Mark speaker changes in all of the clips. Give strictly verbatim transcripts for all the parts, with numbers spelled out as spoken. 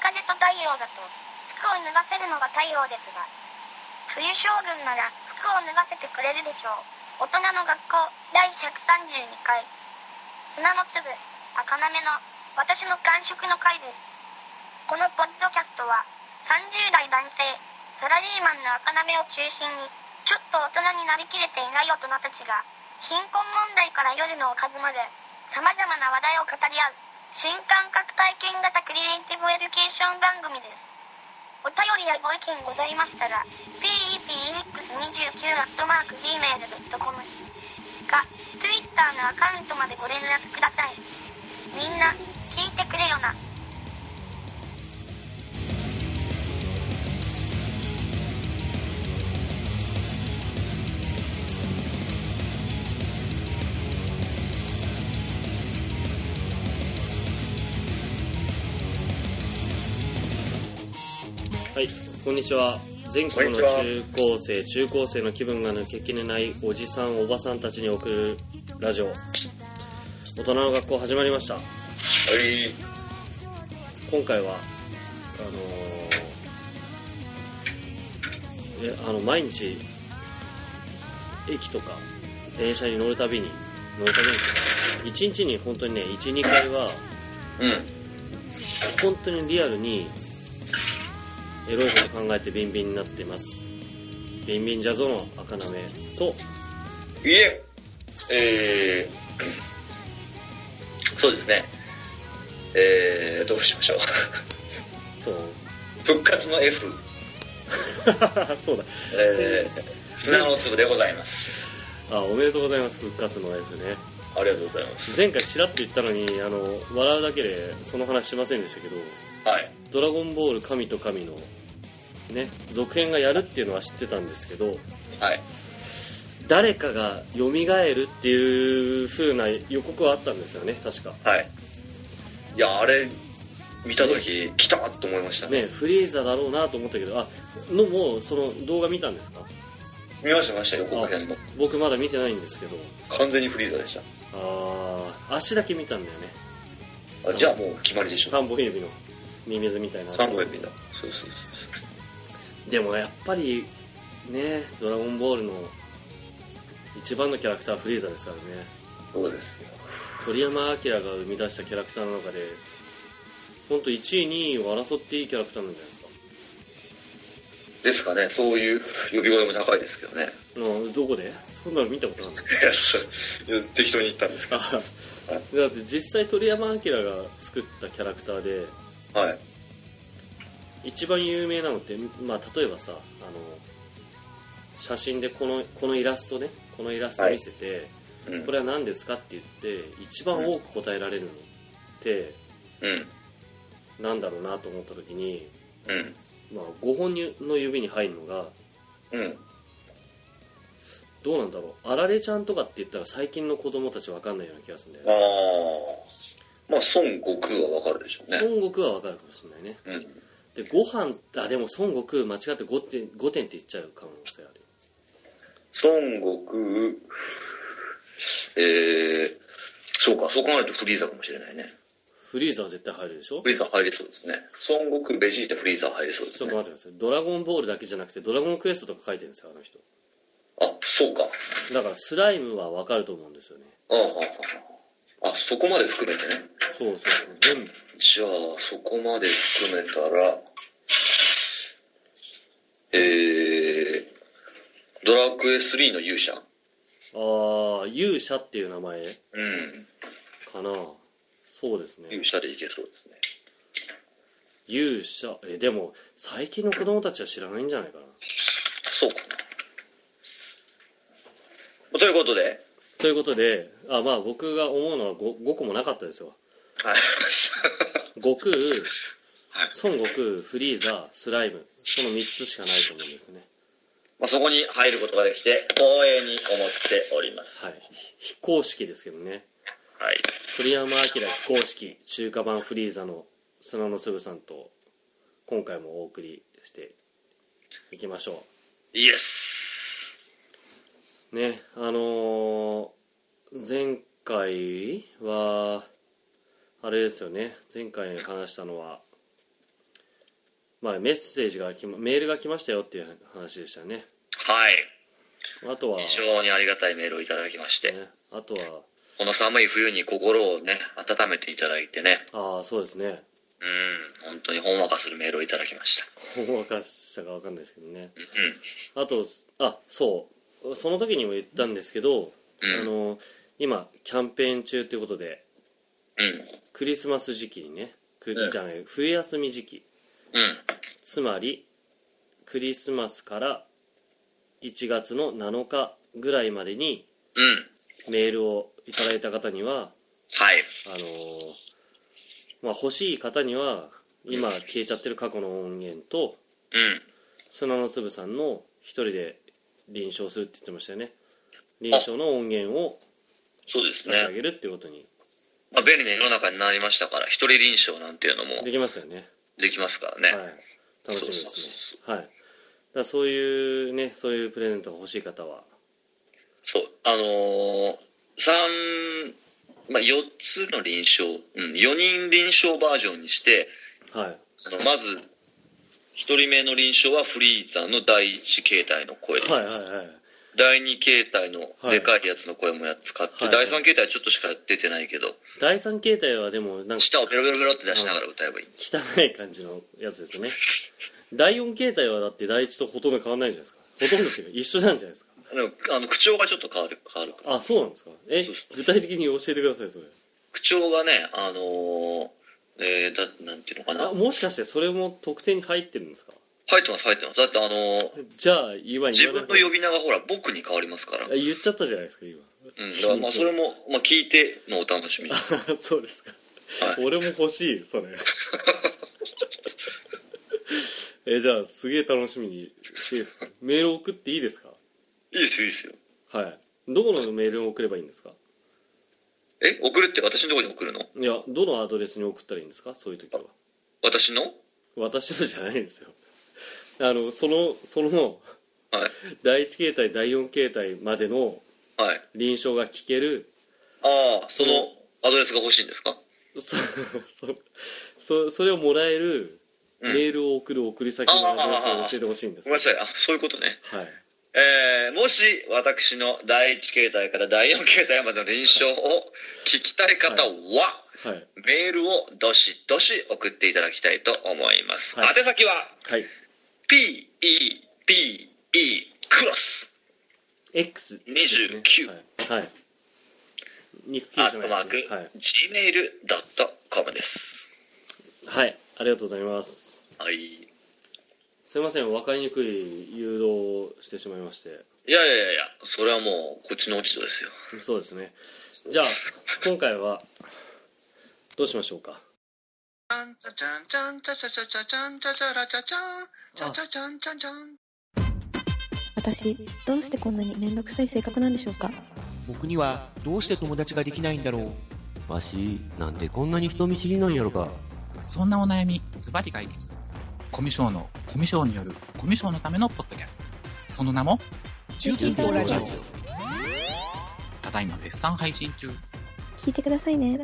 Speaker 1: 風と太陽だと服を脱がせるのが太陽ですが、冬将軍なら服を脱がせてくれるでしょう。大人の学校だいひゃくさんじゅうにかい、砂の粒、赤なめの私の感触の回です。このポッドキャストはさんじゅうだい男性サラリーマンの赤なめを中心に、ちょっと大人になりきれていない大人たちが貧困問題から夜のおかずまでさまざまな話題を語り合う新感覚体験型クリエイティブエデュケーション番組です。お便りやご意見ございましたら ピーイーピーエックスにじゅうきゅう アットマーク ジーメール ドットコム か Twitter のアカウントまでご連絡ください。みんな聞いてくれよな。
Speaker 2: はい、こんにちは。全国の中高生、中高生の気分が抜けきれないおじさん、おばさんたちに送るラジオ。大人の学校始まりました。はい。今回はあのー、えあの毎日駅とか電車に乗るたびに乗るたびにいちにちに本当にねいち、にかいは、うん、本当にリアルにエロいこと考えてビンビンになっています。ビンビンジャズの赤なめと、
Speaker 3: いえ、えー、そうですね。えー、どうしましょう。そう。復活の F。
Speaker 2: そうだ。
Speaker 3: えー、砂の粒でございます。
Speaker 2: あ、おめでとうございます。復活の F ね。
Speaker 3: ありがとうございます。
Speaker 2: 前回ちらっと言ったのに、あの笑うだけでその話しませんでしたけど、
Speaker 3: はい。
Speaker 2: ドラゴンボール神と神のね、続編がやるっていうのは知ってたんですけど、
Speaker 3: はい、
Speaker 2: 誰かが蘇るっていう風な予告はあったんですよね、確か。
Speaker 3: はい。いや、あれ見た時、ね、来たと思いましたね。
Speaker 2: ね、フリーザだろうなと思ったけど、あのもうその動画見たんですか？
Speaker 3: 見ました見ました、予告編の。
Speaker 2: 僕まだ見てないんですけど。
Speaker 3: 完全にフリーザでした。
Speaker 2: ああ、足だけ見たんだよね。
Speaker 3: あ、じゃあもう決まりでしょ。
Speaker 2: 三本指のミミズみたいな。
Speaker 3: 三本指の。そうそうそうそう。
Speaker 2: でもやっぱりね、ドラゴンボールの一番のキャラクターはフリーザですからね。
Speaker 3: そうですよ。
Speaker 2: 鳥山明が生み出したキャラクターの中で本当いちいにいを争っていいキャラクターなんじゃないですか。
Speaker 3: ですかね。そういう呼び声も高いですけどね。
Speaker 2: あ、どこでそんなの見たことないんですか？
Speaker 3: 適当に言ったんですか。だ
Speaker 2: って実際鳥山明が作ったキャラクターで、
Speaker 3: はい、
Speaker 2: 一番有名なのって、まあ、例えばさ、あの写真でこの、このイラストね、このイラスト見せて、はい、うん、これは何ですかって言って一番多く答えられるのって、うん、なんだろうなと思った時に、うん、まあ、ごほんの指に入るのが、うん、どうなんだろう、あられちゃんとかって言ったら最近の子供たち分かんないような気がするんだよね。
Speaker 3: ああ、まあ孫悟空は分かるでしょうね。
Speaker 2: 孫悟空は分かるかもしれないね。うん、でご飯、あ、でも孫悟空間違って ごてん, ごてんって言っちゃう可能性ある。
Speaker 3: 孫悟空、えー、そうか、そう考えるとフリーザかもしれないね。
Speaker 2: フリーザは絶対入るでしょ。
Speaker 3: フリーザ入りそうですね。孫悟空、ベジータ、フリーザ入りそうですね。
Speaker 2: ちょっと待ってください。ドラゴンボールだけじゃなくてドラゴンクエストとか書いてるんですよ、あの人。
Speaker 3: あ、そうか。
Speaker 2: だからスライムは分かると思うんですよね。
Speaker 3: ああ、ああ、あ、そこまで含めてね。
Speaker 2: そうそうそう、全部。
Speaker 3: じゃあそこまで含めたら、えー、ドラクエスリーの勇者。あ
Speaker 2: あ、勇者っていう名前、うん、かな。そうですね。
Speaker 3: 勇者でいけそうですね。
Speaker 2: 勇者、えでも最近の子供たちは知らないんじゃないかな。
Speaker 3: そうかな。ということで
Speaker 2: ということで、あ、まあ僕が思うのは 5, ごこもなかったですよ。
Speaker 3: はい。
Speaker 2: 悟空、孫悟空、フリーザ、スライム、そのみっつしかないと思うんですね。
Speaker 3: まあ、そこに入ることができて光栄に思っております。
Speaker 2: はい。非公式ですけどね。
Speaker 3: はい。
Speaker 2: 鳥山明非公式中華版フリーザの砂の粒さんと今回もお送りしていきましょ
Speaker 3: う。イエス。
Speaker 2: ね、あのー、前回はあれですよね。前回話したのはまあ、メッセージが来まメールが来ましたよっていう話でしたね。
Speaker 3: はい。
Speaker 2: あとは
Speaker 3: 非常にありがたいメールをいただきまして、
Speaker 2: ね、あとは
Speaker 3: この寒い冬に心をね温めていただいてね、
Speaker 2: ああそうですね、
Speaker 3: うん本当にほんわかするメールをいただきました。
Speaker 2: ほんわかしたか分かんないですけどね、
Speaker 3: うん、
Speaker 2: あとあそうその時にも言ったんですけど、うん、あの今キャンペーン中ということで、
Speaker 3: うん、
Speaker 2: クリスマス時期にねクリ、うん、じゃない冬休み時期、
Speaker 3: うん、
Speaker 2: つまりクリスマスからいちがつのなのかぐらいまでにメールをいただいた方には、
Speaker 3: はい、
Speaker 2: あのーまあ、欲しい方には今消えちゃってる過去の音源と、
Speaker 3: うん、
Speaker 2: 砂の粒さんの一人で臨床するって言ってましたよね。臨床の音源を
Speaker 3: そうですね
Speaker 2: 差し上げるっていうことに、
Speaker 3: まあ、便利な世の中になりましたから一人臨床なんていうのも
Speaker 2: できますよね。
Speaker 3: できますからね、
Speaker 2: はい、楽しみですね。そうそうそう、はい、だからそういうねそういうプレゼントが欲しい方は
Speaker 3: そうあのー、さんまあ、よっつの臨床、うん、よにん臨床バージョンにして、
Speaker 2: はい、
Speaker 3: あのまずひとりめの臨床はフリーザのだいいち形態の声でいきます、はいはいはい、だいに形態のでかいやつの声もやっ使って、はい、だいさん形態ちょっとしか出てないけど、
Speaker 2: だいさん形態はでもなんか
Speaker 3: 舌をベロベロベロって出しながら歌えばいい、
Speaker 2: 汚い感じのやつですねだいよん形態はだってだいいちとほとんど変わらないじゃないですか。ほとんどっていうか一緒なんじゃないですか。
Speaker 3: でもあの口調がちょっと変わる変わるから。
Speaker 2: あ、そうなんですか。え、そうそう具体的に教えてくださいそれ。
Speaker 3: 口調がね、あのー、えー、だなんていうのかな。
Speaker 2: あ、もしかしてそれも特典に入ってるんですか。
Speaker 3: 入ってます入ってます。だってあのー、
Speaker 2: じゃあ今
Speaker 3: 自分の呼び名がほら僕に変わりますから。
Speaker 2: 言っちゃったじゃないですか今。
Speaker 3: うん、だからまあそれもまあ聞いてのお楽しみです。
Speaker 2: そうですか。はい、俺も欲しいそれ。え、じゃあすげえ楽しみにしていいですか。メール送っていいですか。
Speaker 3: いいですよいいですよ。
Speaker 2: はい。どこのメールを送ればいいんですか。
Speaker 3: え、送るって私のところに送るの。
Speaker 2: いや、どのアドレスに送ったらいいんですかそういう時は。
Speaker 3: 私の
Speaker 2: 私のじゃないんですよ。あのそのその、はい、だいいち形態だいよん形態までの臨床が聞ける、
Speaker 3: はい、ああそのアドレスが欲しいんですか。
Speaker 2: そそ そ, それをもらえるメールを送る送り先のアドレスを教えてほしいんです、
Speaker 3: ごめんなさい。あ、そういうことね。
Speaker 2: はい。
Speaker 3: えー、もし私のだいいち形態からだいよん形態までの臨床を聞きたい方は、はいはい、メールをどしどし送っていただきたいと思います、はい、宛先は、はい、ピーイーピーイー クロス
Speaker 2: エックス
Speaker 3: にじゅうきゅう、ね、
Speaker 2: はいはい、
Speaker 3: アットマーク ジーメールドットコム です。
Speaker 2: はい、ありがとうございます。
Speaker 3: はい、
Speaker 2: すいません、分かりにくい誘導をしてしまいまして。
Speaker 3: いやいやいや、それはもうこっちの落ち度ですよ。
Speaker 2: そうですね。じゃあ今回はどうしましょうか。
Speaker 4: 私どうしてこんなに面倒くさい性格なんでしょうか。
Speaker 5: 僕にはどうして友達ができないんだろ
Speaker 6: う。わしなんでこんなに人見知りなんやろか。
Speaker 7: そんなお悩みズバリ解決。コミュ障のコミュ障によるコミュ障のためのポッドキャスト、その名も中近東ラジオ。ただいま絶賛配信中。
Speaker 4: 聞いてくださいね。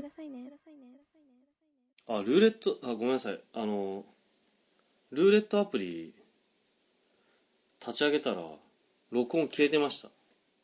Speaker 2: あ、ルーレット、あ、ごめんなさい、あのルーレットアプリ立ち上げたら録音消えてました。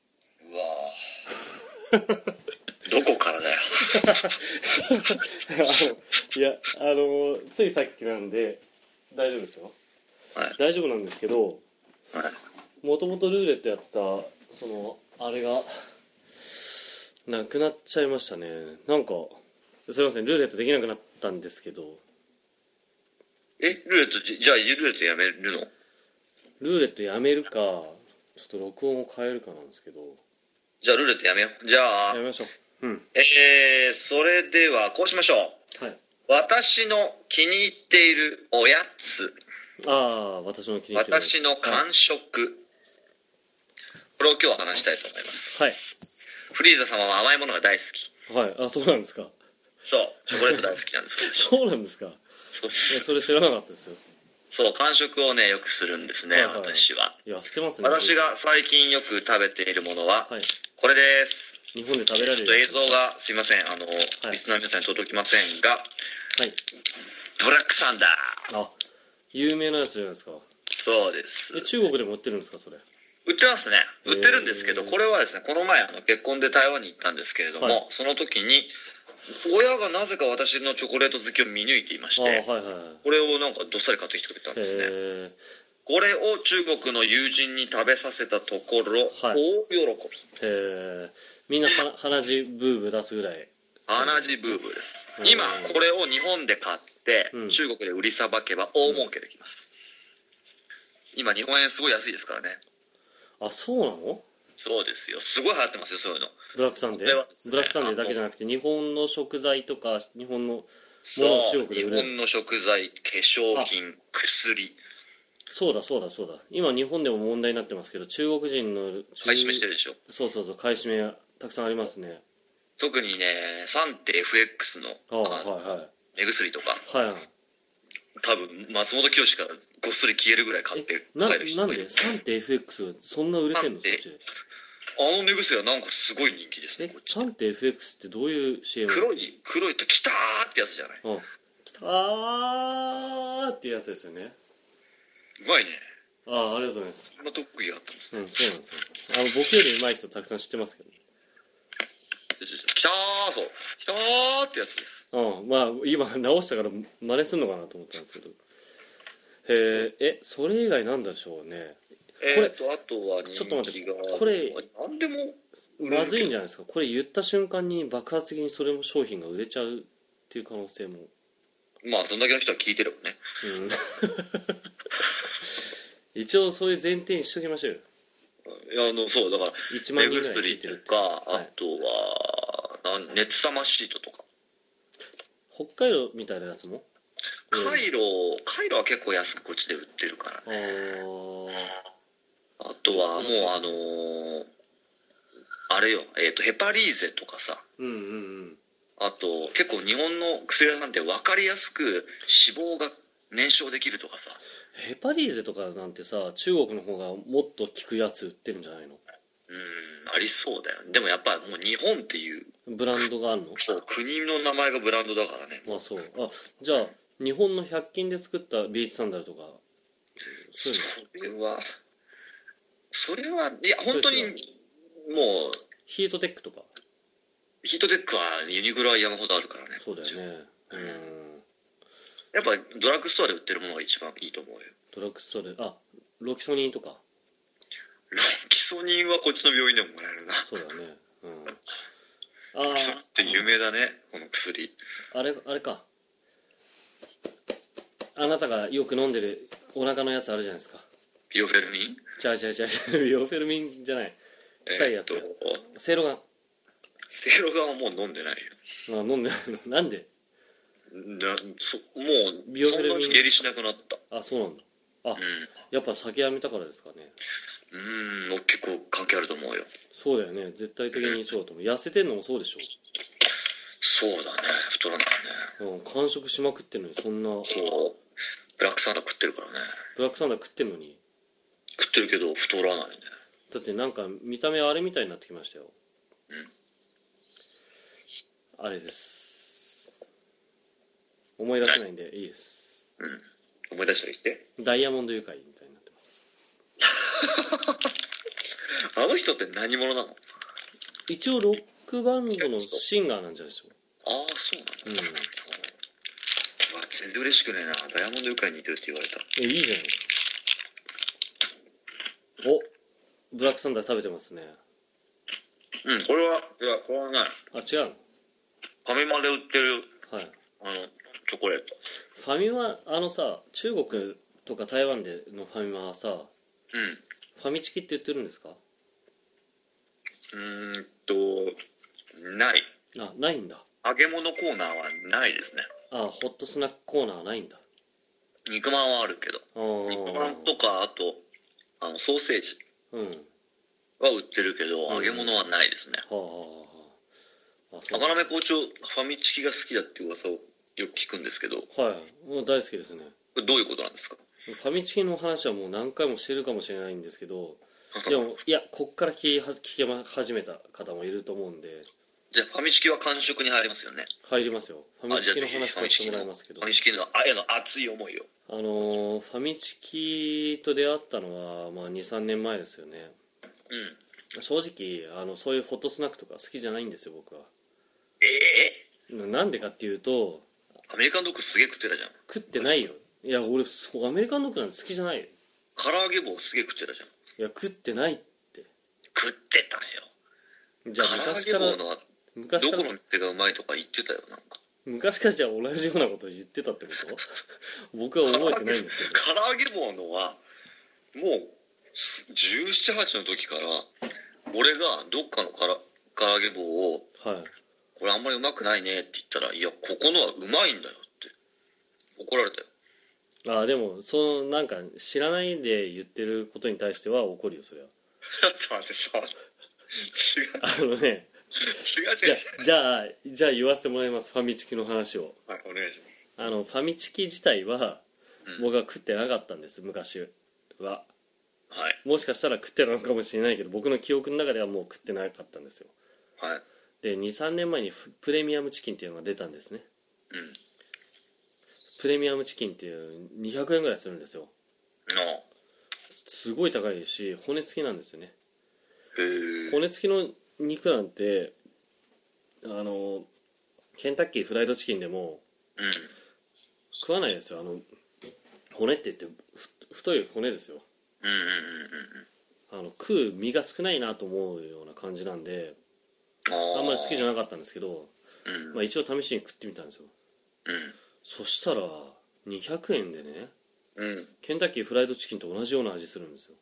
Speaker 3: うわどこからだよ
Speaker 2: あのいや、あのついさっきなんで大丈夫ですよ、はい、大丈夫なんですけど、もともとルーレットやってたそのあれがなくなっちゃいましたね。なんかすいません、ルーレットできなくなったんですけど。
Speaker 3: え、ルーレットじゃあルーレットやめるの。
Speaker 2: ルーレットやめるかちょっと録音を変えるかなんですけど。
Speaker 3: じゃあルーレットやめよう。じゃあ
Speaker 2: やめましょう。うん。
Speaker 3: えー、それではこうしましょう。はい。私の気に入っているおやつ。
Speaker 2: ああ、私の気に入っている。
Speaker 3: 私の感触、はい、これを今日は話したいと思います。
Speaker 2: はい。
Speaker 3: フリーザ様は甘いものが大好き。
Speaker 2: はい。あ、そうなんですか。
Speaker 3: そう、チョコレート大好きなんですけど。
Speaker 2: そうなんですか。
Speaker 3: そうです。
Speaker 2: それ知らなかったですよ。
Speaker 3: そう、完食をねよくするんですね、はいはい、私は。
Speaker 2: いや、知ってますね。
Speaker 3: 私が最近よく食べているものは、はい、これです。
Speaker 2: 日本で食べられる。
Speaker 3: ちょっと映像がすいません、あの、はい、リスナーの皆さんに届きませんが、はい、ブラックサンダー。
Speaker 2: あ、 有名なやつじゃないですか。
Speaker 3: そうです。
Speaker 2: え、中国でも売ってるんですか、それ。
Speaker 3: 売ってますね。売ってるんですけど、これはですね、この前あの結婚で台湾に行ったんですけれども、はい、その時に親がなぜか私のチョコレート好きを見抜いていまして、はいはいはい、これをなんかどっさり買ってきてくれたんですね。これを中国の友人に食べさせたところ、はい、大喜び。
Speaker 2: へみんなは鼻血ブーブー出すぐらい。
Speaker 3: 鼻血ブーブーです。今これを日本で買って、うん、中国で売りさばけば大儲けできます、うん、今日本円すごい安いですからね。
Speaker 2: あ、そうなの？
Speaker 3: そうですよ。すごい流行ってますよ、そういうの。
Speaker 2: ブラックサンデー、ね、ブラックサンデーだけじゃなくて日本の食材とか日本のものを中国で売る。
Speaker 3: 日本の食材、化粧品、薬。
Speaker 2: そうだそうだそうだ。今日本でも問題になってますけど、中国人の
Speaker 3: 買い占めしてるでしょ。
Speaker 2: そうそうそう、買い占めたくさんありますね。
Speaker 3: 特にね、サンテ エフエックス の、ああ、はいはい、目薬とか、はいはい、多分松本清からごっそり消えるぐらい買って使える人
Speaker 2: がいる。なんでサンテ エフエックス そんな売れてんの？そっちで。
Speaker 3: あの目薬はなんかすごい人気ですね。
Speaker 2: え、サンテ エフエックス ってどういう シーエム？
Speaker 3: 黒い黒いとキターってやつじゃない？うん、
Speaker 2: キターってやつですよね。
Speaker 3: うまいね。
Speaker 2: ああ、ありがとうございます。
Speaker 3: そんな特技があったんですね。
Speaker 2: うん、そうなんですよ。あの僕より上手い人たくさん知ってますけど。
Speaker 3: キター、そうキターってやつです。
Speaker 2: うん、まあ今直したから真似するのかなと思ったんですけど。へえ、え、それ以外なんでしょうね。
Speaker 3: えー、とあとは人気が、
Speaker 2: ちょっと待って、これ
Speaker 3: 何でも
Speaker 2: まずいんじゃないですか。これ言った瞬間に爆発的にそれも商品が売れちゃうっていう可能性も。
Speaker 3: まあそんだけの人は聞いてればね、
Speaker 2: うん、一応そういう前提にしときましょうよ。
Speaker 3: いや、あのそうだから目薬とか、はい、あとはなん熱さまシートとか、
Speaker 2: 北海道みたいなやつも
Speaker 3: カイロ、カイロは結構安くこっちで売ってるからね。あとはもうあのー、あれよ、えーとヘパリーゼとかさ、うんうんうん、あと結構日本の薬屋さんって分かりやすく脂肪が燃焼できるとかさ。
Speaker 2: ヘパリーゼとかなんてさ、中国の方がもっと効くやつ売ってるんじゃないの？
Speaker 3: うん、ありそうだよ。でもやっぱもう日本っていう
Speaker 2: ブランドがあるの？
Speaker 3: そう、国の名前がブランドだからね。
Speaker 2: あ、そう。あ、じゃあ日本のひゃく均で作ったビーチサンダルとか、
Speaker 3: それはそれはいや本当にもう
Speaker 2: ヒートテックとか。
Speaker 3: ヒートテックはユニクロは山ほどあるからね。
Speaker 2: そうだよね。うん。
Speaker 3: やっぱドラッグストアで売ってるものが一番いいと思うよ。
Speaker 2: ドラッグストアで、あ、ロキソニンとか。
Speaker 3: ロキソニンはこっちの病院でももらえるな。
Speaker 2: そうだね。うん。
Speaker 3: ああ。ロキソニンって有名だね、この薬。
Speaker 2: あれあれか。あなたがよく飲んでるお腹のやつあるじゃないですか。
Speaker 3: ビオフェルミン？
Speaker 2: ちゃうちゃうちゃう、ビオフェルミンじゃない。臭いやつ。えー、セイロガン。
Speaker 3: セイロガンはもう飲んでないよ。
Speaker 2: あ、飲んでないの？なんで？
Speaker 3: なそもうビオフェルミンそんなに下痢しなくなった。
Speaker 2: あ、そうなんだ。あ、うん、やっぱ酒やめたからですかね。
Speaker 3: うん、結構関係あると思うよ。
Speaker 2: そうだよね、絶対的にそうだと思う。痩せてんのもそうでしょ。
Speaker 3: そうだね、太らないね。
Speaker 2: うん、完食しまくってんのにそんな。
Speaker 3: そう、ブラックサンダー食ってるからね。
Speaker 2: ブラックサンダー食ってんのに
Speaker 3: 食ってるけど太らないね。
Speaker 2: だってなんか見た目あれみたいになってきましたよ。うん、あれです。思い出せないんでいいです。
Speaker 3: うん、思い出したら言って。
Speaker 2: ダイヤモンドユカイみたいになってます。
Speaker 3: あの人って何者なの？
Speaker 2: 一応ロックバンドのシンガーなんじゃないでしょう。
Speaker 3: ああ、そうなんだ。うん。うわ、全然嬉しくねえな。ダイヤモンドユカイに似てるって言われた。
Speaker 2: え、いいじゃないですか。お、ブラックサンダー食べてますね。
Speaker 3: うん、これは、いや、これはない。
Speaker 2: あ、違うの？
Speaker 3: ファミマで売ってる、
Speaker 2: はい、
Speaker 3: あのチョコレート。
Speaker 2: ファミマ、あのさ、中国とか台湾でのファミマはさ、うん、ファミチキって言ってるんですか？
Speaker 3: うーんとない。
Speaker 2: あ、ないんだ。
Speaker 3: 揚げ物コーナーはないですね。
Speaker 2: あ、ホットスナックコーナーはないんだ。
Speaker 3: 肉まんはあるけど、肉まんとかあとあのソーセージは売ってるけど、うん、揚げ物はないですね。はあはあ、あ、赤なめ校長ファミチキが好きだっていう噂をよく聞くんですけど。
Speaker 2: はい、もう大好きですね。
Speaker 3: これどういうことなんですか？
Speaker 2: ファミチキの話はもう何回もしてるかもしれないんですけどでもいやこっから聞き始めた方もいると思うんで、
Speaker 3: じゃあファミチキは完食に入りますよね。
Speaker 2: 入りますよ。ファミチキの話させてもらいますけど、
Speaker 3: ファミチキのあへの熱い思いを。
Speaker 2: あのー、ファミチキと出会ったのは、まあ、にさんねんまえですよね。
Speaker 3: うん。
Speaker 2: 正直あのそういうホットスナックとか好きじゃないんですよ僕は。
Speaker 3: え
Speaker 2: えー、なんでかっていうと、
Speaker 3: アメリカンドッグすげえ食ってたじゃん。
Speaker 2: 食ってないよ。いや俺そうアメリカンドッグなんて好きじゃないよ。
Speaker 3: 唐揚げ棒すげえ食ってたじゃん。
Speaker 2: いや食ってないって。
Speaker 3: 食ってたよ。じゃあ昔からどこの店がうまいとか言ってたよ。なんか
Speaker 2: 昔からじゃあ同じようなことを言ってたってこと僕は覚えてないんですけど。
Speaker 3: 唐揚げ棒のはもうじゅうなな、はちの時から俺がどっかのから唐揚げ棒を、はい、これあんまりうまくないねって言ったら、いやここのはうまいんだよって怒られたよ。
Speaker 2: ああでもそのなんか知らないで言ってることに対しては怒るよそれは。
Speaker 3: ちょっと待ってさ
Speaker 2: 違うあのね
Speaker 3: 違う違う
Speaker 2: じゃあじゃあ言わせてもらいます。ファミチキの話を。
Speaker 3: はいお願いします。
Speaker 2: あのファミチキ自体は、うん、僕は食ってなかったんです昔は。はい、もしかしたら食ってたのかもしれないけど僕の記憶の中ではもう食ってなかったんですよ。はい、で にさんねんまえにプレミアムチキンっていうのが出たんですね。うん、プレミアムチキンっていうにひゃくえんぐらいするんですよ。すごい高いし骨付きなんですよね。へ骨付きの肉なんてあのケンタッキーフライドチキンでも、うん、食わないですよ。あの骨って言って太い骨ですよ。うんうんうんうん、あの食う身が少ないなと思うような感じなんで あ, あんまり好きじゃなかったんですけど、うんまあ、一応試しに食ってみたんですよ。うん、そしたらにひゃくえんでね、うん、ケンタッキーフライドチキンと同じような味するんですよ。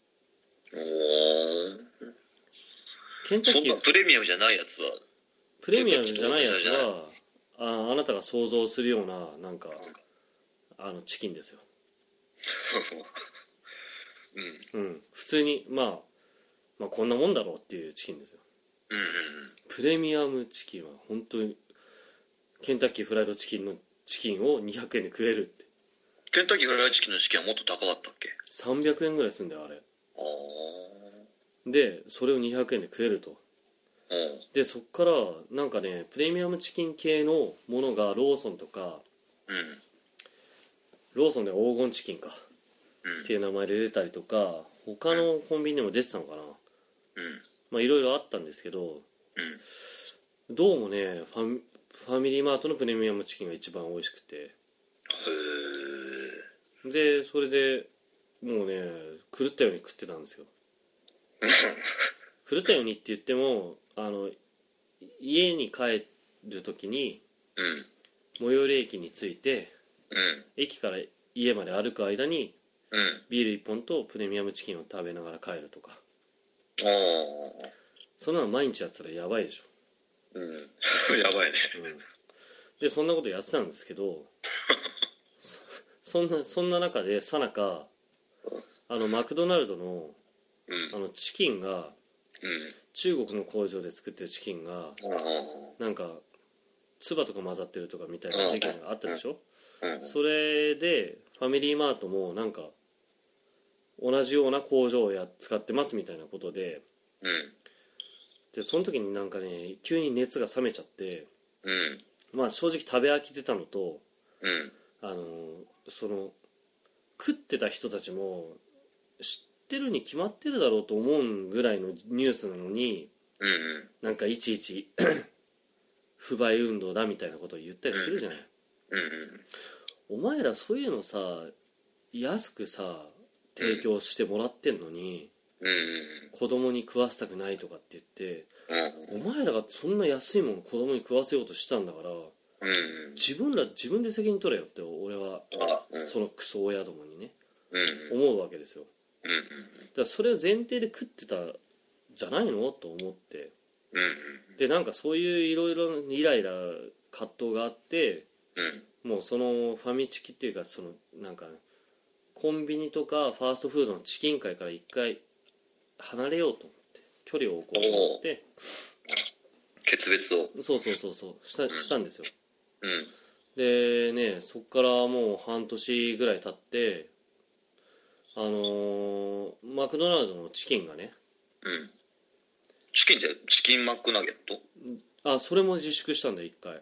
Speaker 3: ケンタッキーそんなプレミアムじゃないやつは
Speaker 2: プレミアムじゃないやつは あ, あなたが想像するようななんかあのチキンですよ。うんうん、普通に、まあ、まあこんなもんだろうっていうチキンですよ。うんうんうん、プレミアムチキンは本当にケンタッキーフライドチキンのチキンをにひゃくえんで食えるって。
Speaker 3: ケンタッキーフライドチキンのチキンはもっと高かったっけ？
Speaker 2: さんびゃくえんぐらいするんだよあれ。あでそれをにひゃくえんで食えると。でそっからなんかねプレミアムチキン系のものがローソンとか、うん、ローソンでは黄金チキンかっていう名前で出たりとか他のコンビニでも出てたのかな、うん、まあいろいろあったんですけど、うん、どうもねファミ、ファミリーマートのプレミアムチキンが一番美味しくて、へーでそれでもうね狂ったように食ってたんですよ。狂ったようにって言ってもあの家に帰る時に、うん、最寄り駅に着いて、うん、駅から家まで歩く間にうん、ビールいっぽんとプレミアムチキンを食べながら帰るとか。ああそんなの毎日やってたらやばいでしょ。うんやばいね、うん、でそんなことやってたんですけどそ, そんなそんな中でさなかあのマクドナルドの、うん、あのチキンが、うん、中国の工場で作ってるチキンがなんか唾とか混ざってるとかみたいな事件があったでしょ。それでファミリーマートもなんか同じような工場をや使ってますみたいなことで、うん、でその時になんかね急に熱が冷めちゃって、うん、まあ正直食べ飽きてたのと、うん、あのその食ってた人たちも知ってるに決まってるだろうと思うぐらいのニュースなのに、うん、なんかいちいち不買運動だみたいなことを言ったりするじゃない、うんうん、お前らそういうのさ安くさ提供してもらってんのに、うん、子供に食わせたくないとかって言って、うん、お前らがそんな安いもの子供に食わせようとしたんだから、うん、自分ら自分で責任取れよって俺は、うん、そのクソ親どもにね、うん、思うわけですよ、うん、だからそれを前提で食ってたじゃないのと思って、うん、でなんかそういういろいろイライラ葛藤があって、うん、もうそのファミチキっていうかそのなんかコンビニとかファーストフードのチキン界から一回離れようと思って距離を置こうと思って
Speaker 3: 決別を
Speaker 2: そうそうそうそうした、したんですよ、うん、でねそっからもう半年ぐらい経ってあのー、マクドナルドのチキンがね、
Speaker 3: うん、チキンってチキンマックナゲット
Speaker 2: あ、それも自粛したんだ一回。
Speaker 3: うんうん。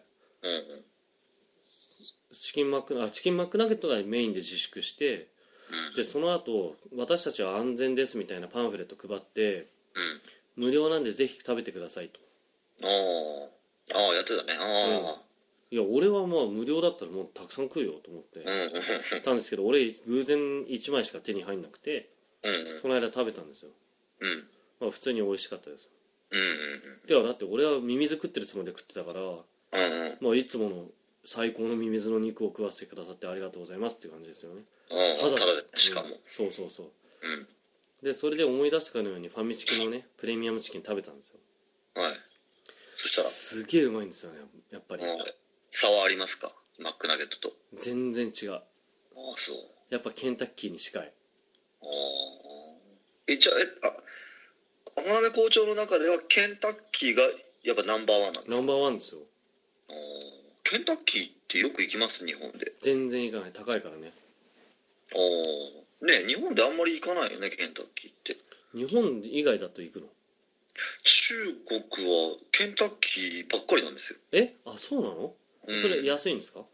Speaker 2: チキンマックあチキンマックナゲットがメインで自粛して、
Speaker 3: うん、
Speaker 2: でその後私たちは安全ですみたいなパンフレット配って、
Speaker 3: うん、
Speaker 2: 無料なんでぜひ食べてくださいと。
Speaker 3: ああ、ああやってたね。ああ、
Speaker 2: うん、いや俺はまあ無料だったらもうたくさん食うよと思ってたんですけど、俺偶然いちまいしか手に入んなくて、
Speaker 3: うんうん、
Speaker 2: この間食べたんですよ。
Speaker 3: うん、
Speaker 2: まあ、普通に美味しかったです。
Speaker 3: うんうんうん、
Speaker 2: ではだって俺はミミズ食ってるつもりで食ってたから、うんうん、まあ、いつもの最高のミミズの肉を食わせてくださってありがとうございますっていう感じですよね。
Speaker 3: ただただでしかも、うん、
Speaker 2: そうそうそう、
Speaker 3: うん、
Speaker 2: でそれで思い出したかのようにファミチキのねプレミアムチキン食べたんですよ。
Speaker 3: はい。そしたら
Speaker 2: すげえうまいんですよねやっぱり。
Speaker 3: 差はありますか、マックナゲットと。
Speaker 2: 全然違う。あ
Speaker 3: あ、そう。
Speaker 2: やっぱケンタッキーに近い。
Speaker 3: ああ、えじゃあえあ赤なめ校長の中ではケンタッキーがやっぱナンバーワンなんですか。
Speaker 2: ナンバーワンですよ。
Speaker 3: あ、ケンタッキーってよく行きます日本で。
Speaker 2: 全然行かない、高いからね。
Speaker 3: ああ、ね、日本であんまり行かないよねケンタッキーって。
Speaker 2: 日本以外だと行くの？
Speaker 3: 中国はケンタッキーばっかりなんですよ。
Speaker 2: え、あ、そうなの？うん、それ安いんですか？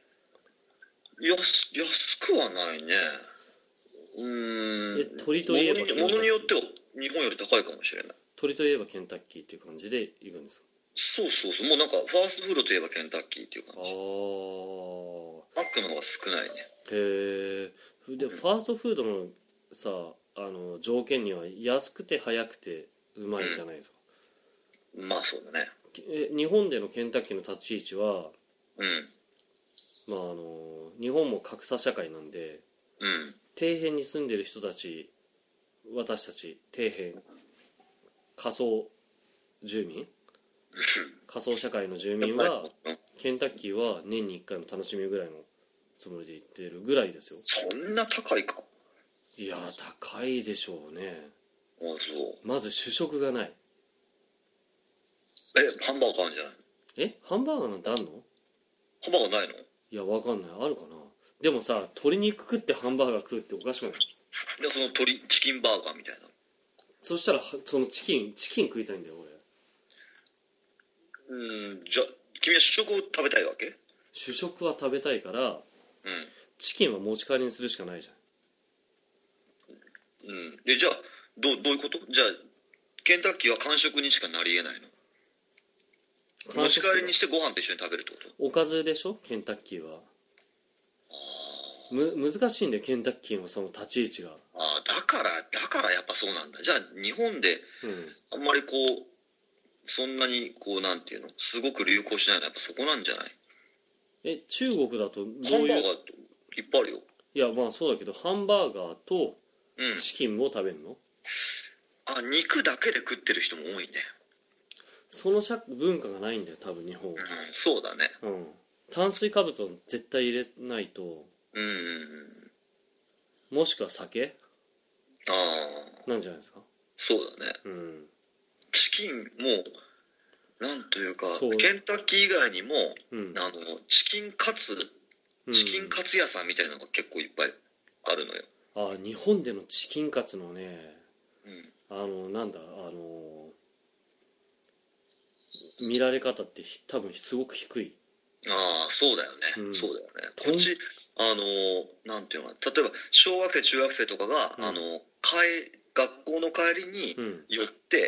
Speaker 3: 安安くはないね。うーん、
Speaker 2: え、鳥といえば
Speaker 3: ものによっては日本より高いかもしれない。
Speaker 2: 鳥といえばケンタッキーっていう感じで行くんですか？
Speaker 3: そうそうそう、もうなんかファーストフードといえばケンタッキーっていう感じ。ああ、マックの方が少ないね。
Speaker 2: へえ。でファーストフードのさ、あの条件には安くて早くてうまいじゃないですか、
Speaker 3: うん、まあそうだね。
Speaker 2: え日本でのケンタッキーの立ち位置は、
Speaker 3: うん、
Speaker 2: まああの日本も格差社会なんで、
Speaker 3: うん、
Speaker 2: 底辺に住んでる人たち、私たち底辺仮想住民仮想社会の住民はケンタッキーは年にいっかいの楽しみぐらいのつもりで行ってるぐらいですよ。
Speaker 3: そんな高いか。
Speaker 2: いや高いでしょうね。
Speaker 3: ああ、そう。
Speaker 2: まず主食がない。
Speaker 3: え、ハンバーガーあるんじゃないの？
Speaker 2: え、ハンバーガーなんてあんの？
Speaker 3: ハンバーガーないの？
Speaker 2: いやわかんない、あるかな。でもさ、鶏肉食ってハンバーガー食うっておかしくない？
Speaker 3: いや、その鶏チキンバーガーみたいな。
Speaker 2: そしたらそのチキンチキン食いたいんだよ
Speaker 3: 俺。うん、じゃ君は主食を食べたいわけ？
Speaker 2: 主食は食べたいから、うん、チキンは持ち帰りにするしかないじゃん。
Speaker 3: うん、でじゃあどうどういうこと？じゃあケンタッキーは間食にしかなりえないの？持ち帰りにしてご飯と一緒に食べるってこと？
Speaker 2: おかずでしょケンタッキーは。む難しいんだよケンタッキーのその立ち位置が。
Speaker 3: ああ、だからだからやっぱそうなんだ。じゃあ日本であんまりこうそんなにこうなんていうのすごく流行しないのはやっぱそこなんじゃない？
Speaker 2: え、中国だとどういう
Speaker 3: ハンバーガーっていっぱいあるよ。
Speaker 2: いやまあそうだけどハンバーガーとチキンも食べるの？うん、
Speaker 3: あ、肉だけで食ってる人も多いね。そ
Speaker 2: の文化がないんだよ多分日本は。うん、
Speaker 3: そうだね。
Speaker 2: うん、炭水化物を絶対入れないと。うんうんうん、もしくは酒
Speaker 3: あ
Speaker 2: あなんじゃないですか。
Speaker 3: そうだね、うん、チキンもなんというかケンタッキー以外にも、うん、あのチキンカツチキンカツ屋さんみたいなのが結構いっぱいあるのよ。
Speaker 2: ああ日本でのチキンカツのね、うん、あのなんだあの見られ方って多分すごく低い。
Speaker 3: ああそうだよね、うん、そうだよね。こっちあのなんていうのかな、例えば小学生中学生とかが、うん、あの帰学校の帰りに寄って、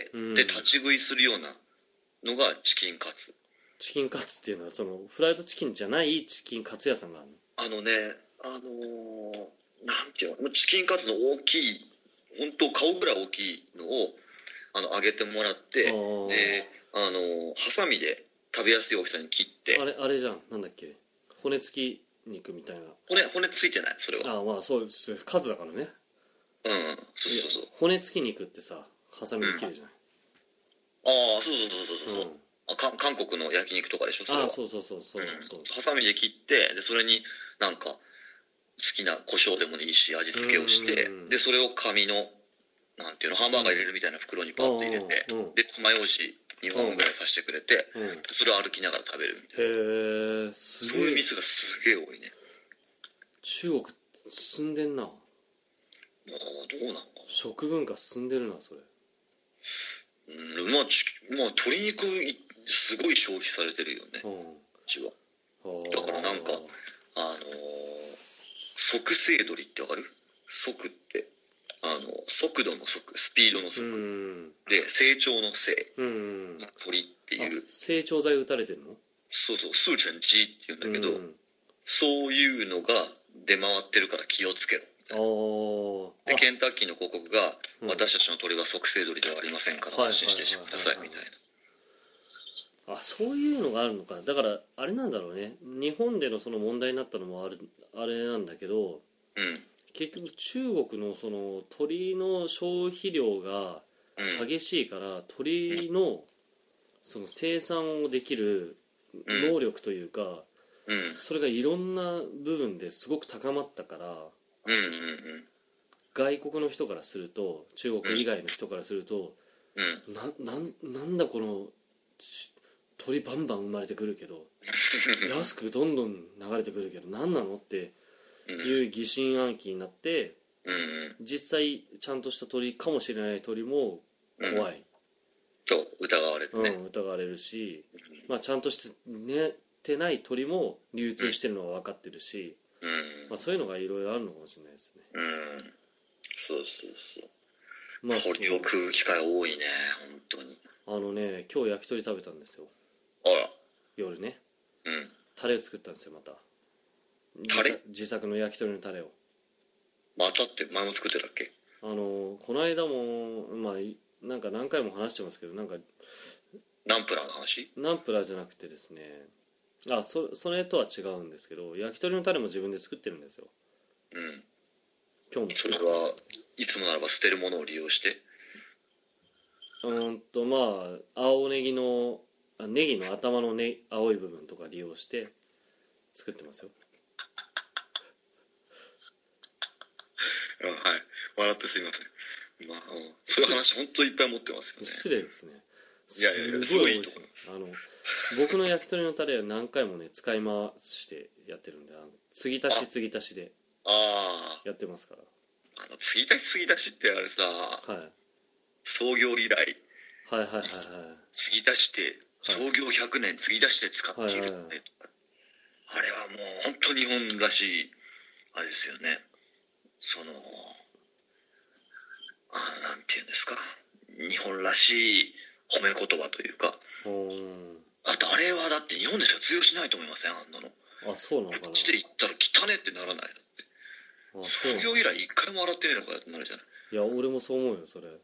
Speaker 3: うん、で立ち食いするようなのがチキンカツ。
Speaker 2: チキンカツっていうのはそのフライドチキンじゃないチキンカツ屋さんがある
Speaker 3: の？あのねあのー、なんていうのチキンカツの大きい本当顔ぐらい大きいのをあの揚げてもらってであのー、ハサミで食べやすい大きさに切って。
Speaker 2: あれあれじゃん、なんだっけ、骨付き肉みたいな。
Speaker 3: 骨骨ついてない、それは。
Speaker 2: ああまあそうです数だからね。
Speaker 3: うんそうそうそう。
Speaker 2: 骨付き肉ってさハサミで切るじゃない、
Speaker 3: うん、ああそうそうそうそうそう、うん、あか韓国の焼肉とかでしょそれは。
Speaker 2: ああそうそうそうそう、うん、そう
Speaker 3: ハサミで切ってでそれになんか好きな胡椒でもいいし味付けをして、でそれを紙のなんていうのハンバーガー入れるみたいな袋にパッと入れて、うん、で爪楊枝にほんぐらいさせてくれて、うん、それを歩きながら食べるみたいな。
Speaker 2: へえ、
Speaker 3: そういう店がすげえ多いね。
Speaker 2: 中国進んでんな。ああ
Speaker 3: どうなんか
Speaker 2: 食文化進んでるなそれ。
Speaker 3: うんまあ、ちまあ鶏肉すごい消費されてるよね、うん、うちは。だからなんかあのー、速成鳥ってわかる？速ってあの速度の速、スピードの速、うん、で成長の成、うん、鳥っていう。
Speaker 2: 成長剤打たれてるの？
Speaker 3: そうそう、数チェンジって言うんだけど、うん、そういうのが出回ってるから気をつけろみたいな。でケンタッキーの広告が、うん、私たちの鳥は速成鳥ではありませんから安心してくださいみたい
Speaker 2: な。あ、そういうのがあるのか。だからあれなんだろうね、日本でのその問題になったのもあるあれなんだけど、うん、結局中国のその鳥の消費量が激しいから、うん、鳥のその生産をできる能力というか、うん、それがいろんな部分ですごく高まったから、うんうんうん、外国の人からすると、中国以外の人からすると、うん、な, な, なんだこの鳥バンバン生まれてくるけど安くどんどん流れてくるけど何なのっていう疑心暗鬼になって、うん、実際ちゃんとした鳥かもしれない鳥も怖い、
Speaker 3: と疑われてね、
Speaker 2: うん、疑われるし、まあ、ちゃんとして寝てない鳥も流通してるのは分かってるし、うんまあ、そういうのがいろいろあるのかもしれないですね。
Speaker 3: うんそうそうそう、まあ、鳥を食う機会多いね本当に。
Speaker 2: あのね、今日焼き鳥食べたんですよ。
Speaker 3: あら
Speaker 2: 夜ね、うん、タレを作ったんですよ。また
Speaker 3: タレ？
Speaker 2: 自作の焼き鳥のタレを。
Speaker 3: またって前も作ってたっけ？
Speaker 2: あのこの間もまあなんか何回も話してますけど、なんか
Speaker 3: ナンプラーの話？
Speaker 2: ナンプラーじゃなくてですね、あ そ, それとは違うんですけど、焼き鳥のタレも自分で作ってるんですよ。うん。今日も
Speaker 3: それはいつもならば捨てるものを利用して、
Speaker 2: うんとまあ青ネギのネギの頭の、ね、青い部分とか利用して作ってますよ。
Speaker 3: はい、笑ってすいません。まあ、そういう話本当にいっぱい持ってますよね。
Speaker 2: 失礼ですね。
Speaker 3: いやいやいや、すごいいいと思います。
Speaker 2: あの僕の焼き鳥のタレは何回もね使い回してやってるんで、あの継ぎ足し継ぎ足しでやってますから。
Speaker 3: あの継ぎ足し継ぎ足しってあれさ、はい、創業以来
Speaker 2: はいはいはいはい
Speaker 3: 継ぎ足して創業ひゃくねん継ぎ足して使っている、ね、はいはいはい、あれはもう本当日本らしいあれですよね。そのあなんていうんですか、日本らしい褒め言葉というか、あとあれはだって日本でしか通用しないと思いません？あんなの。
Speaker 2: あ、そうなのかな。
Speaker 3: こっちで言ったら汚ねってならないだって。創業以来一回も洗ってねえのかってなるじゃない。
Speaker 2: いや俺もそう思うよそれ、うん、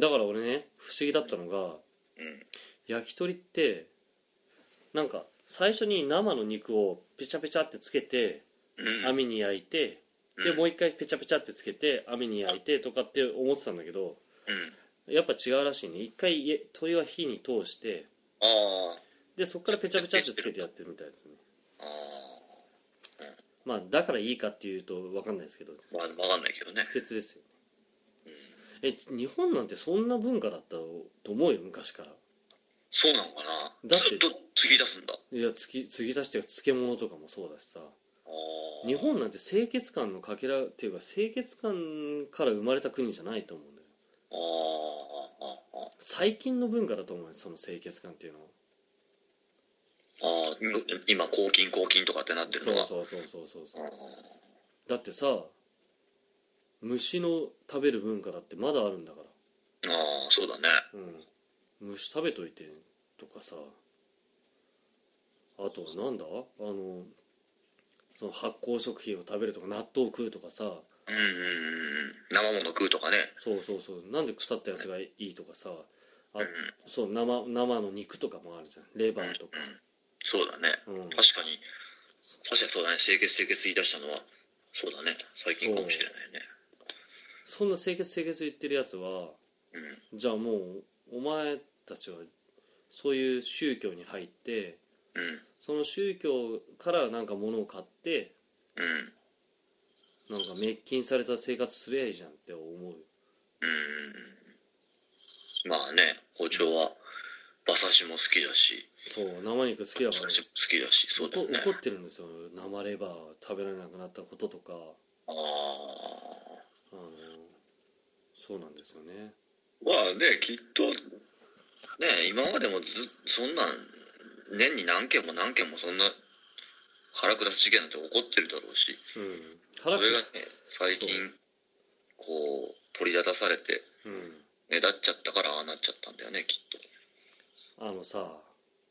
Speaker 2: だから俺ね不思議だったのが、うん、焼き鳥ってなんか最初に生の肉をペチャペチャってつけて、うん、網に焼いて、でもう一回ペチャペチャってつけて網に焼いてとかって思ってたんだけど、うん、やっぱ違うらしいね。一回鶏は火に通して、あでそっからペチャペチャってつけてやってるみたいですね。あ、うん、まあだからいいかっていうと分かんないですけど、
Speaker 3: まあ分かんないけどね。
Speaker 2: 不潔ですよね、うん、え日本なんてそんな文化だったと思うよ昔から。
Speaker 3: そうなのかな。だってずっと継ぎ出すんだ。
Speaker 2: いや継ぎ、継ぎ出して漬物とかもそうだしさ、日本なんて清潔感のかけらっていうか清潔感から生まれた国じゃないと思うんだよ。ああ最近の文化だと思うよ、その清潔感っていうのは。
Speaker 3: ああ今抗菌抗菌とかってなってるのは。
Speaker 2: そうそうそうそうそう。だってさ虫の食べる文化だってまだあるんだか
Speaker 3: ら。ああそうだね、
Speaker 2: うん、虫食べといてとかさ、あとはなんだあのその発酵食品を食べるとか納豆を食うとかさ、うんうんうん
Speaker 3: 生もの食うとかね。
Speaker 2: そうそうそう、なんで腐ったやつがいいとかさ、あ、うん、そう 生, 生の肉とかもあるじゃん、レバーとか、うんうん、
Speaker 3: そうだね、うん、確かに確かにそうだね。清潔清潔言い出したのはそうだね、最近かもしれないね。
Speaker 2: そ, そんな清潔清潔言ってるやつは、うん、じゃあもうお前たちはそういう宗教に入って、うん、その宗教からなんか物を買って、うん、なんか滅菌された生活すりゃいいじゃんって思う。うん
Speaker 3: まあね、包丁は馬刺しも好きだし、
Speaker 2: そう生肉好きだから、ね、
Speaker 3: 馬刺しも好きだし、そうだね。
Speaker 2: 怒ってるんですよ、生レバー食べられなくなったこととか。ああのそうなんですよね。
Speaker 3: まあね、きっとねえ、今までもずそんなん年に何件も何件もそんな腹下す事件なんて起こってるだろうし、うん、それがね最近こう取り立たされて、うん、目立っちゃったからああなっちゃったんだよね、きっ
Speaker 2: と。あのさ、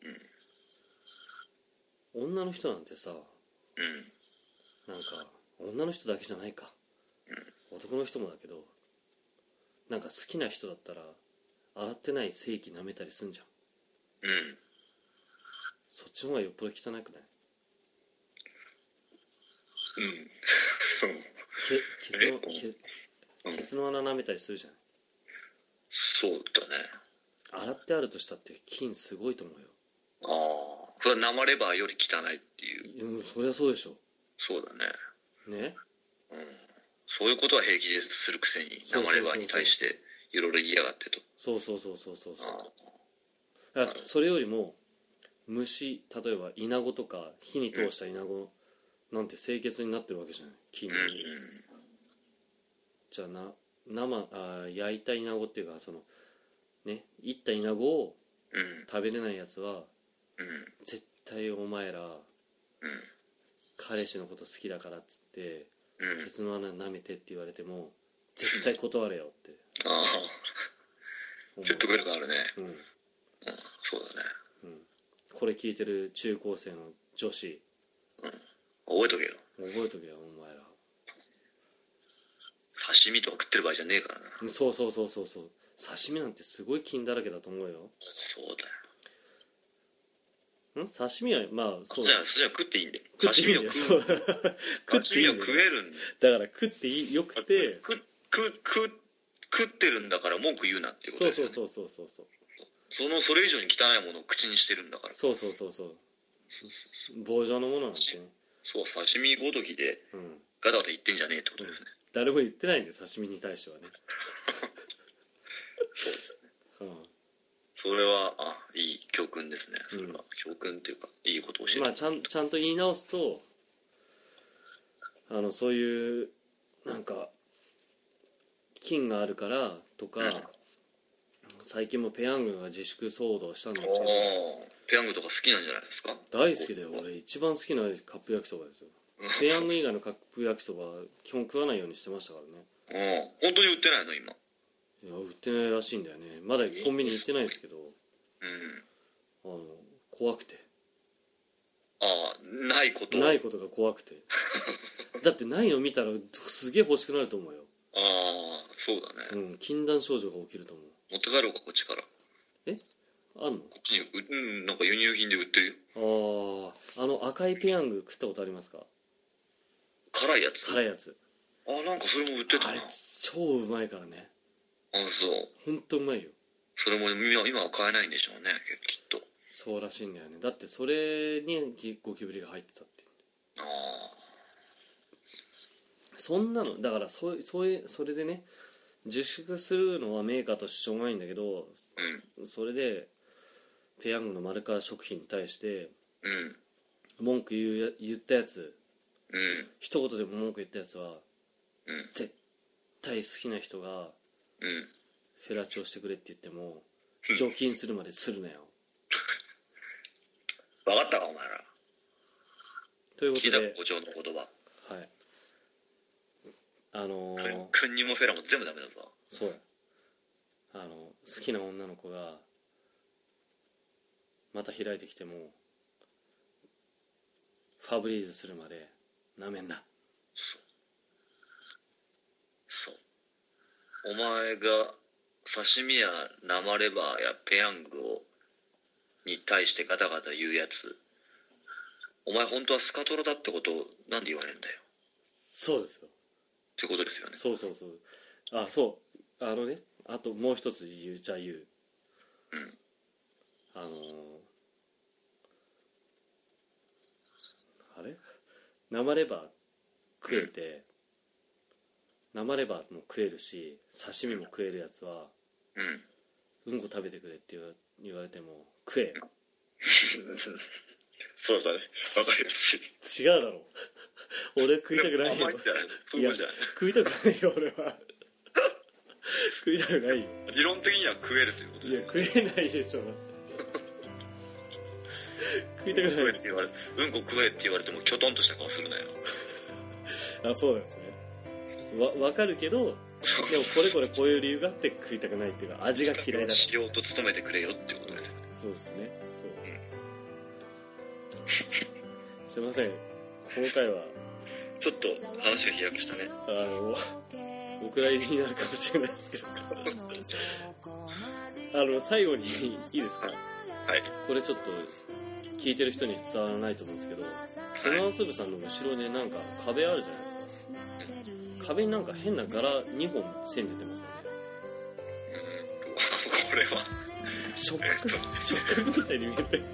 Speaker 2: うん、女の人なんてさ、うん、なんか女の人だけじゃないか、うん、男の人もだけど、なんか好きな人だったら洗ってない性器舐めたりすんじゃん。うん。そっちの方がよっぽど汚くない？うん。けケツのケケツの穴舐めたりするじゃん。
Speaker 3: そうだね。
Speaker 2: 洗ってあるとしたって菌すごいと思うよ。
Speaker 3: ああ、それは生レバーより汚いっていう。
Speaker 2: うん、そりゃそうでしょ。
Speaker 3: そうだね。
Speaker 2: ね。
Speaker 3: うん。そういうことは平気でするくせに生レバーに対していろいろ言いやがってと。
Speaker 2: そうそうそうそうそうそう。だからそれよりも虫、例えばイナゴとか火に通したイナゴなんて清潔になってるわけじゃない、菌に、うんうん、じゃあな生あ焼いたイナゴっていうか、そのね、いったイナゴを食べれないやつは、うん、絶対お前ら、うん、彼氏のこと好きだからっつって、うん、ケツの穴舐めてって言われても絶対断れよって
Speaker 3: ああ説得力あるね。うん、うん、そうだね。
Speaker 2: うん、これ聞いてる中高生の女子、
Speaker 3: うん、覚えとけよ。
Speaker 2: 覚えとけよお前ら。
Speaker 3: 刺身とか食ってる場合じゃねえからな。
Speaker 2: そうそうそうそうそう。刺身なんてすごい菌だらけだと思うよ。
Speaker 3: そう
Speaker 2: だよ。ん刺身はまあ
Speaker 3: そうだよ。それは食っていいんだよ。刺身を食う。刺身を食えるん
Speaker 2: だよ。だから食っていいよくて。
Speaker 3: 食食食食ってるんだから文句言うなっていうことですよね。
Speaker 2: そうそうそうそうそう。
Speaker 3: そのそれ以上に汚いものを口にしてるんだから。
Speaker 2: そうそうそうそう。そうそうそう。棒状のものなんてね。
Speaker 3: そう、刺身ごときでガタガタ言ってんじゃねえってことですね。
Speaker 2: うん、誰も言ってないんで刺身に対してはね。
Speaker 3: そうですね。うん。それはあいい教訓ですね。それは、うん、教訓っていうかいいことを教えて。
Speaker 2: まあちゃんちゃんと言い直すと、あのそういうなんか菌があるからとか、うん、最近もペヤングが自粛騒動したんですけど。
Speaker 3: ペヤングとか好きなんじゃないですか？
Speaker 2: 大好きだよ。俺一番好きなカップ焼きそばですよ。ペヤング以外のカップ焼きそば基本食わないようにしてましたから
Speaker 3: ね。ああ、本当に売ってないの今？
Speaker 2: いや売ってないらしいんだよね。まだコンビニ行ってないんですけど、うん、あの怖くて。
Speaker 3: ああ、ないこと
Speaker 2: ないことが怖くて。だってないの見たらすげえ欲しくなると思うよ。
Speaker 3: ああ、そうだね。
Speaker 2: うん、禁断症状が起きると思う。
Speaker 3: 持って帰ろうかこっちから。
Speaker 2: え？あんの？
Speaker 3: こっちにう、うん、なんか輸入品で売ってる
Speaker 2: よ。ああ、あの赤いペヤング食ったことありますか？
Speaker 3: 辛いやつ？
Speaker 2: 辛いやつ。
Speaker 3: ああ、なんかそれも売ってたな。あれ
Speaker 2: 超うまいからね。
Speaker 3: ああ、そう。
Speaker 2: ほんとうまいよ。
Speaker 3: それも今今は買えないんでしょうね、きっと。
Speaker 2: そうらしいんだよね。だってそれにゴキブリが入ってたって。ああ。そんなのだからそそれそれでね、自粛するのはメーカーとしてしょうがないんだけど、うん、それでペヤングの丸川食品に対して、うん、文句言う言ったやつ、うん、一言でも文句言ったやつは、うん、絶対好きな人が、うん、フェラチオしてくれって言っても、うん、除菌するまでするなよ。
Speaker 3: 分かったかお前ら。
Speaker 2: ということで、
Speaker 3: 聞いた校長の言葉。
Speaker 2: はい。あのー、
Speaker 3: クンニもフェラも全部ダメだぞ。
Speaker 2: そうや。あの好きな女の子がまた開いてきてもファブリーズするまでなめんな。
Speaker 3: そうそう。お前が刺身や生レバーやペヤングをに対してガタガタ言うやつ、お前本当はスカトラだってことをなんで言わねえんだよ。
Speaker 2: そうですよ
Speaker 3: ってことですよね。
Speaker 2: そうそうそう。あ、そうあのね、あともう一つ言うじゃあ言う、うん、あのー、あれ生レバー食えて、うん、生レバーも食えるし刺身も食えるやつは、うん、うんこ食べてくれって言わ、言われても食え、うん、
Speaker 3: そうだね、わかりやすい。
Speaker 2: 違うだろ俺食いたくないよ。いや食いたくないよ俺は食いたくないよ。
Speaker 3: 理論的には食えるということですよ、
Speaker 2: ね。いや食えないでしょ。食いたくない。
Speaker 3: 食えって言われ、うんこ食えって言われてもきょとんとした顔するなよ。
Speaker 2: あ、そうなんですね。わ分かるけど、でもこれこれこういう理由があって食いたくないっていうか、味が嫌いだ。
Speaker 3: しようと努めてくれよってことですよね。
Speaker 2: そうですね。そう。うん、すいません。この回は
Speaker 3: ちょっと話が飛躍したね。
Speaker 2: あのお蔵入りになるかもしれないですけどあの最後にいいですか。はい。これちょっと聞いてる人に伝わらないと思うんですけど、砂の粒さんの後ろになんか壁あるじゃないですか。壁になんか変な柄にほん線出てますよね。
Speaker 3: うん、これは
Speaker 2: 触覚、触覚みたいに見えてこ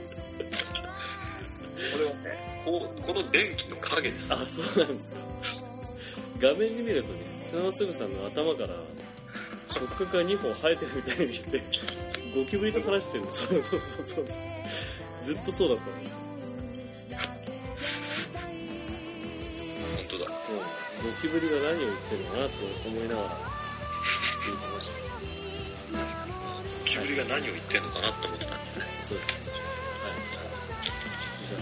Speaker 3: れはね、こう、この電気の影です。
Speaker 2: あ、そうなんですか。画面で見るとね、砂の粒さんの頭から触覚がにほん生えてるみたいに見えてゴキブリと話してる。そうそうそうそう、ずっとそうだったんです。
Speaker 3: 本当だ。
Speaker 2: ゴキブリが何を言ってるのかなと思いながら聞いてました。
Speaker 3: ゴキブリが何を言ってるのかなと思ってたんですね。
Speaker 2: そうです。はい。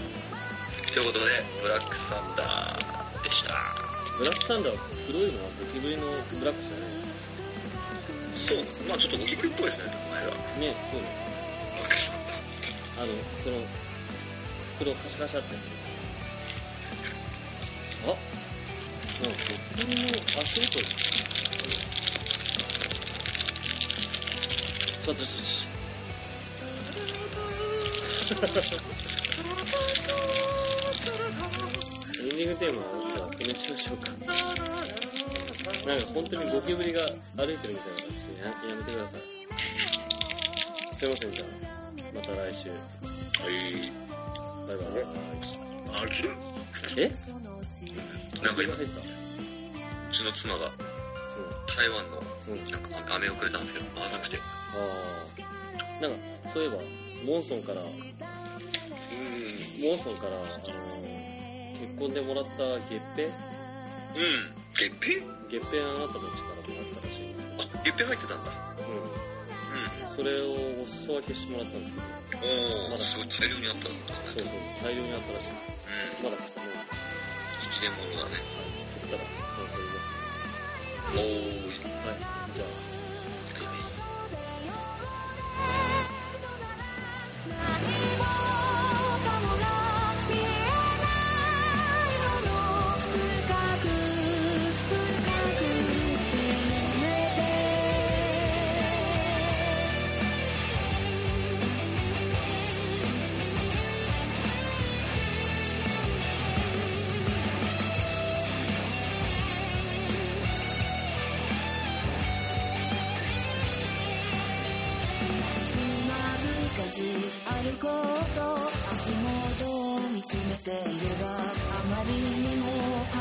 Speaker 3: ということでブラックサンダーでした。
Speaker 2: ブラックサンダーは黒いのはゴキブリのブラックじゃない
Speaker 3: ですか。そう、まあちょっとゴキブリっぽいですね、この間。
Speaker 2: ね、そうね。
Speaker 3: ブラックサンダー。
Speaker 2: あの、その、袋カシャカシャって。あ、なんかゴキブリの足音。ちょっとちょっと。エンディングテーマはじゃあそれにしましょうか。なんか本当にゴキブリが歩いてるみたいな感じで や, やめてください。すいません、じゃあまた来週。はい、バイバイ。
Speaker 3: あれ
Speaker 2: え
Speaker 3: なんか今うちの妻が、うん、台湾のなんか飴をくれたんですけど、まずくて。
Speaker 2: ああ、なんかそういえばモンソンからうんモンソンからあのー、結婚でもらった月餅。
Speaker 3: うん、月餅
Speaker 2: 月餅あなたの力もらったらしいんです。
Speaker 3: あ、月餅入ってたんだ。
Speaker 2: うん、うん、それをお裾分けしてもらったんですけど、
Speaker 3: おお、まだすごい大量にあったんだ。
Speaker 2: そうそう、大量にあったらしい。うん、まだね、
Speaker 3: 一年ものだね。はい、
Speaker 2: 釣ったら感想言います。おーい。はい、じゃあ。
Speaker 8: 歩こうと足元を見つめていればあまりにも